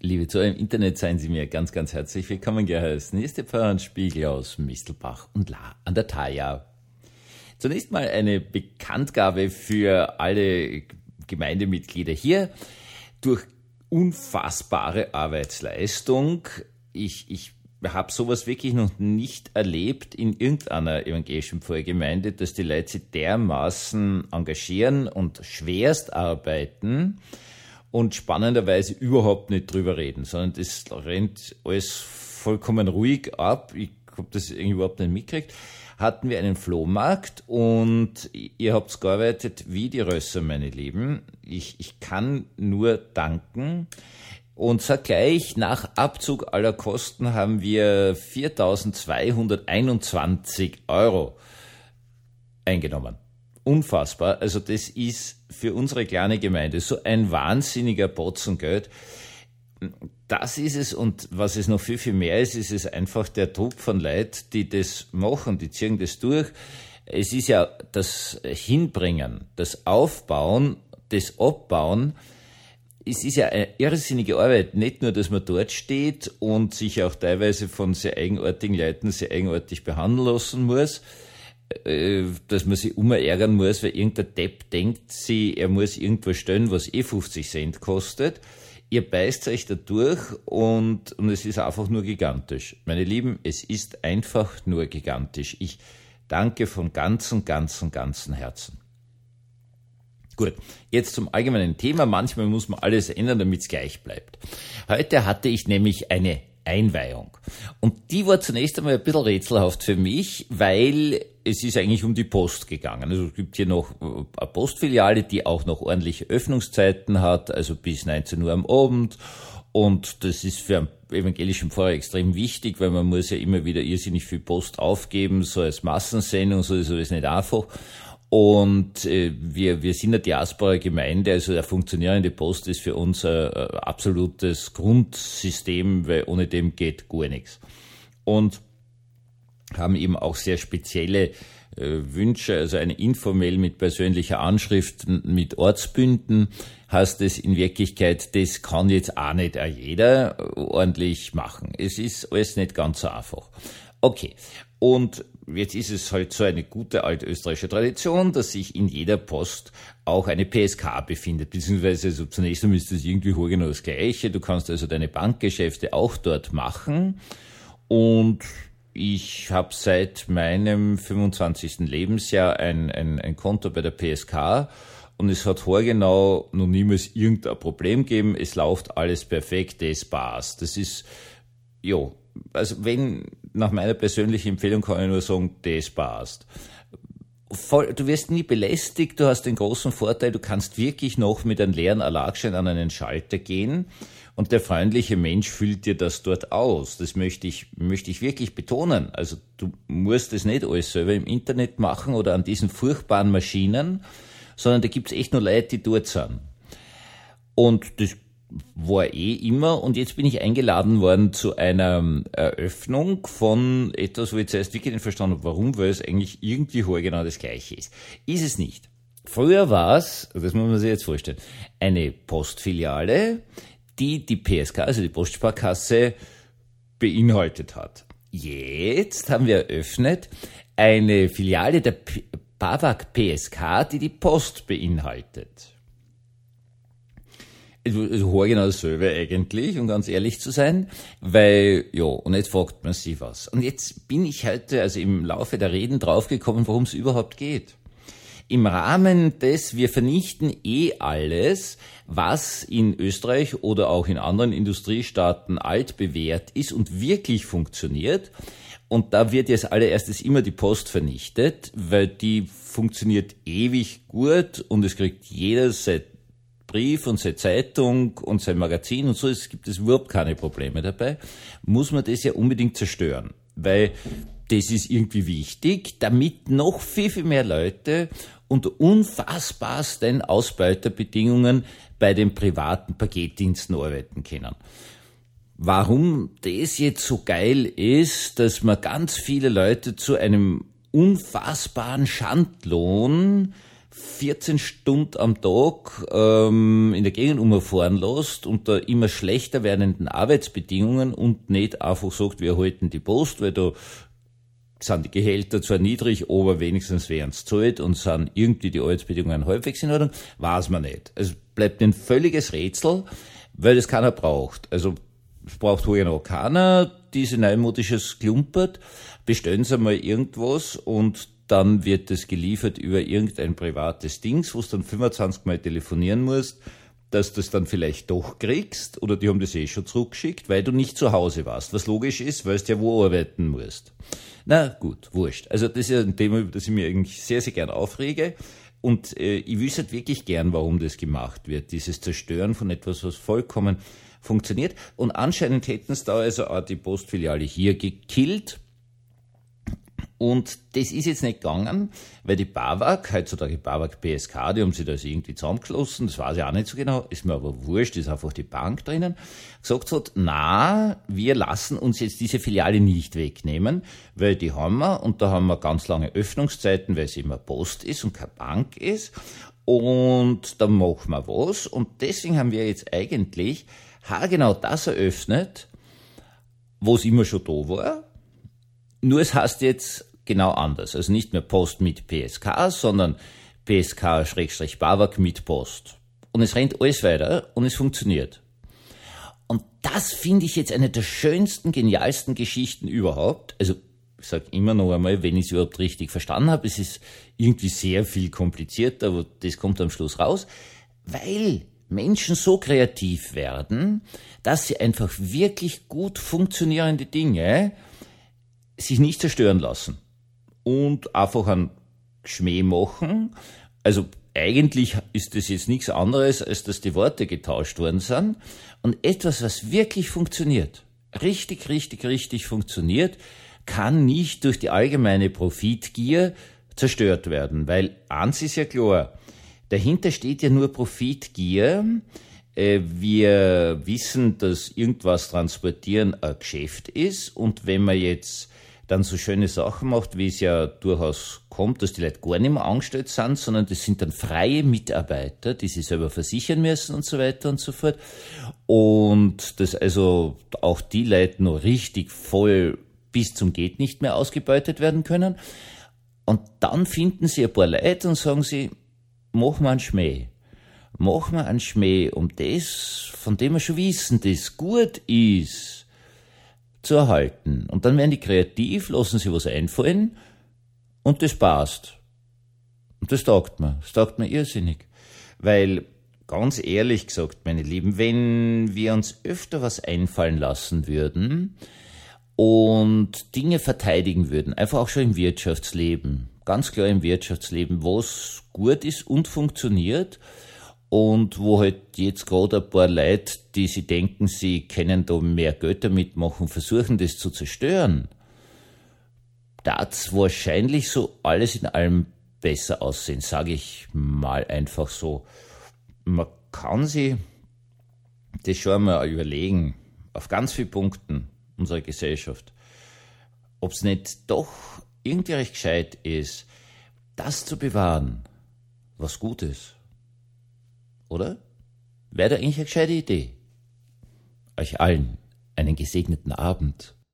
Liebe Zuhörer im Internet, seien Sie mir ganz, ganz herzlich willkommen geheißen. Hier ist der Pfarrer Spiegel aus Mistelbach und La an der Thaya. Zunächst mal eine Bekanntgabe für alle Gemeindemitglieder hier. Durch unfassbare Arbeitsleistung, ich habe sowas wirklich noch nicht erlebt in irgendeiner evangelischen Pfarrgemeinde, dass die Leute sich dermaßen engagieren und schwerst arbeiten und spannenderweise überhaupt nicht drüber reden, sondern das rennt alles vollkommen ruhig ab. Ich habe das irgendwie überhaupt nicht mitgekriegt. Hatten wir einen Flohmarkt und ihr habt gearbeitet wie die Rösser, meine Lieben. Ich kann nur danken. Und sag gleich, nach Abzug aller Kosten haben wir 4.221 € eingenommen. Unfassbar. Also das ist für unsere kleine Gemeinde so ein wahnsinniger Batzen Geld. Das ist es, und was es noch viel, viel mehr ist, ist es einfach der Trupp von Leuten, die das machen, die ziehen das durch. Es ist ja das Hinbringen, das Aufbauen, das Abbauen. Es ist ja eine irrsinnige Arbeit, nicht nur, dass man dort steht und sich auch teilweise von sehr eigenartigen Leuten sehr eigenartig behandeln lassen muss, dass man sich immer ärgern muss, weil irgendein Depp denkt, er muss irgendwas stellen, was 50 Cent kostet. Ihr beißt euch da durch und es ist einfach nur gigantisch. Meine Lieben, es ist einfach nur gigantisch. Ich danke von ganzem Herzen. Gut, jetzt zum allgemeinen Thema. Manchmal muss man alles ändern, damit es gleich bleibt. Heute hatte ich nämlich eine Einweihung. Und die war zunächst einmal ein bisschen rätselhaft für mich, weil es ist eigentlich um die Post gegangen. Also es gibt hier noch eine Postfiliale, die auch noch ordentliche Öffnungszeiten hat, also bis 19 Uhr am Abend. Und das ist für einen evangelischen Pfarrer extrem wichtig, weil man muss ja immer wieder irrsinnig viel Post aufgeben, so als Massensendung, so ist es nicht einfach. Und wir sind eine Diaspora-Gemeinde, also eine funktionierende Post ist für uns ein absolutes Grundsystem, weil ohne dem geht gar nichts. Und haben eben auch sehr spezielle Wünsche, also eine Infomail mit persönlicher Anschrift, mit Ortsbünden, heißt es in Wirklichkeit, das kann jetzt auch nicht jeder ordentlich machen. Es ist alles nicht ganz so einfach. Okay, und jetzt ist es halt so eine gute altösterreichische Tradition, dass sich in jeder Post auch eine PSK befindet, beziehungsweise also zunächst einmal ist das irgendwie genau das Gleiche. Du kannst also deine Bankgeschäfte auch dort machen, und ich habe seit meinem 25. Lebensjahr ein Konto bei der PSK, und es hat haargenau noch niemals irgendein Problem gegeben. Es läuft alles perfekt, das passt. Das ist, ja, also nach meiner persönlichen Empfehlung kann ich nur sagen, das passt. Du wirst nie belästigt, du hast den großen Vorteil, du kannst wirklich noch mit einem leeren Erlagschein an einen Schalter gehen und der freundliche Mensch füllt dir das dort aus. Das möchte ich wirklich betonen. Also du musst das nicht alles selber im Internet machen oder an diesen furchtbaren Maschinen, sondern da gibt's echt nur Leute, die dort sind. Und das war immer, und jetzt bin ich eingeladen worden zu einer Eröffnung von etwas, wo ich zuerst wirklich nicht verstanden habe, warum, weil es eigentlich irgendwie genau das Gleiche ist. Ist es nicht. Früher war es, das muss man sich jetzt vorstellen, eine Postfiliale, die PSK, also die Postsparkasse, beinhaltet hat. Jetzt haben wir eröffnet eine Filiale der BAWAG PSK, die Post beinhaltet. Also genau dasselbe eigentlich, um ganz ehrlich zu sein, weil, ja, und jetzt fragt man sich was. Und jetzt bin ich heute, also im Laufe der Reden draufgekommen, worum es überhaupt geht. Im Rahmen des, wir vernichten alles, was in Österreich oder auch in anderen Industriestaaten altbewährt ist und wirklich funktioniert. Und da wird jetzt allererstes immer die Post vernichtet, weil die funktioniert ewig gut und es kriegt jeder sein Brief und seine Zeitung und sein Magazin und so, es gibt überhaupt keine Probleme dabei, muss man das ja unbedingt zerstören, weil das ist irgendwie wichtig, damit noch viel, viel mehr Leute unter unfassbarsten Ausbeuterbedingungen bei den privaten Paketdiensten arbeiten können. Warum das jetzt so geil ist, dass man ganz viele Leute zu einem unfassbaren Schandlohn 14 Stunden am Tag in der Gegend umfahren lässt unter immer schlechter werdenden Arbeitsbedingungen und nicht einfach sagt, wir halten die Post, weil da sind die Gehälter zwar niedrig, aber wenigstens werden es zahlt und sind irgendwie die Arbeitsbedingungen halbwegs in Ordnung, weiß man nicht. Es bleibt ein völliges Rätsel, weil das keiner braucht. Also es braucht wohl noch keiner, diese neumodisches Klumpert, bestellen Sie mal irgendwas und dann wird es geliefert über irgendein privates Dings, wo du dann 25 Mal telefonieren musst, dass du das dann vielleicht doch kriegst, oder die haben das eh schon zurückgeschickt, weil du nicht zu Hause warst, was logisch ist, weil du ja wo arbeiten musst. Na gut, wurscht. Also das ist ja ein Thema, über das ich mir eigentlich sehr, sehr gern aufrege, und ich wüsste halt wirklich gern, warum das gemacht wird, dieses Zerstören von etwas, was vollkommen funktioniert, und anscheinend hätten es da also auch die Postfiliale hier gekillt. Und das ist jetzt nicht gegangen, weil die BAWAG, heutzutage BAWAG PSK, die haben sich da also irgendwie zusammengeschlossen, das weiß ich auch nicht so genau, ist mir aber wurscht, ist einfach die Bank drinnen, gesagt hat, na, wir lassen uns jetzt diese Filiale nicht wegnehmen, weil die haben wir, und da haben wir ganz lange Öffnungszeiten, weil es immer Post ist und keine Bank ist, und dann machen wir was, und deswegen haben wir jetzt eigentlich haargenau das eröffnet, wo es immer schon da war. Nur es heißt jetzt genau anders. Also nicht mehr Post mit PSK, sondern PSK-BAWAG mit Post. Und es rennt alles weiter und es funktioniert. Und das finde ich jetzt eine der schönsten, genialsten Geschichten überhaupt. Also ich sage immer noch einmal, wenn ich es überhaupt richtig verstanden habe, es ist irgendwie sehr viel komplizierter, aber das kommt am Schluss raus, weil Menschen so kreativ werden, dass sie einfach wirklich gut funktionierende Dinge sich nicht zerstören lassen und einfach einen Schmäh machen. Also eigentlich ist das jetzt nichts anderes, als dass die Worte getauscht worden sind, und etwas, was wirklich funktioniert, richtig funktioniert, kann nicht durch die allgemeine Profitgier zerstört werden, weil eins ist ja klar, dahinter steht ja nur Profitgier. Wir wissen, dass irgendwas transportieren ein Geschäft ist, und wenn man jetzt dann so schöne Sachen macht, wie es ja durchaus kommt, dass die Leute gar nicht mehr angestellt sind, sondern das sind dann freie Mitarbeiter, die sich selber versichern müssen und so weiter und so fort. Und dass also auch die Leute noch richtig voll bis zum geht nicht mehr ausgebeutet werden können. Und dann finden sie ein paar Leute und sagen sie, mach mal einen Schmäh. Mach mal einen Schmäh, um das, von dem wir schon wissen, das gut ist, zu erhalten. Und dann werden die kreativ, lassen sich was einfallen, und das passt. Und das taugt mir irrsinnig. Weil, ganz ehrlich gesagt, meine Lieben, wenn wir uns öfter was einfallen lassen würden und Dinge verteidigen würden, einfach auch schon im Wirtschaftsleben, ganz klar im Wirtschaftsleben, was gut ist und funktioniert, und wo halt jetzt gerade ein paar Leute, die sie denken, sie können da mehr Geld damit machen, versuchen das zu zerstören, das wahrscheinlich so alles in allem besser aussehen, sage ich mal einfach so. Man kann sich das schon einmal überlegen, auf ganz vielen Punkten unserer Gesellschaft, ob es nicht doch irgendwie recht gescheit ist, das zu bewahren, was gut ist. Oder? Wäre da eigentlich eine gescheite Idee? Euch allen einen gesegneten Abend.